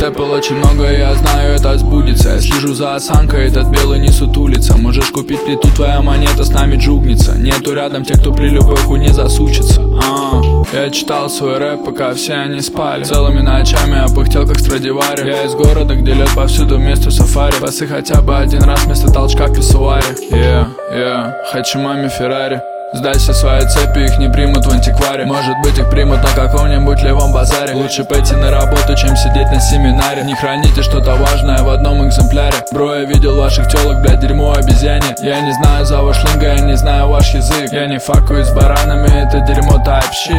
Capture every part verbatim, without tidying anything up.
стэпал очень много, я знаю, это сбудется. Я слежу за осанкой, этот белый не сутулится. Можешь купить плиту, твоя монета с нами джугнется. Нету рядом тех, кто при любой хуйне засучится. а, Я читал свой рэп, пока все они спали. Целыми ночами я пыхтел, как Страдивари. Я из города, где лед повсюду вместо сафари. Пасы хотя бы один раз вместо толчка в писсуаре. Yeah, yeah, хочу маме Феррари. Сдай все свои цепи, их не примут в антикваре. Может быть, их примут на каком-нибудь левом базаре. Лучше пойти на работу, чем сидеть на семинаре. Не храните что-то важное в одном экземпляре. Бро, я видел ваших телок, блядь, дерьмо обезьяне. Я не знаю за ваш линго, я не знаю ваш язык. Я не факую с баранами, это дерьмо type shit.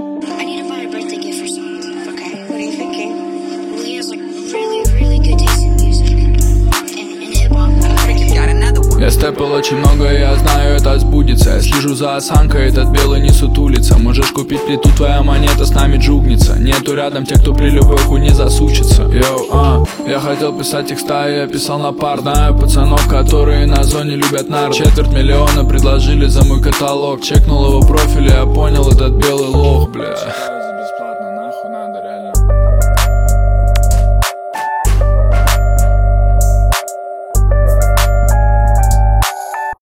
Я стэпал очень много, я знаю, это сбудется. Я слежу за осанкой, этот белый не сутулится. Можешь купить плиту, твоя монета с нами джугнется. Нету рядом тех, кто при любой хуйне засучится. Йоу, а, я хотел писать текста, я писал на пар. Знаю пацанов, которые на зоне любят нар. Четверть миллиона предложили за мой каталог. Чекнул его профиль, я понял, этот белый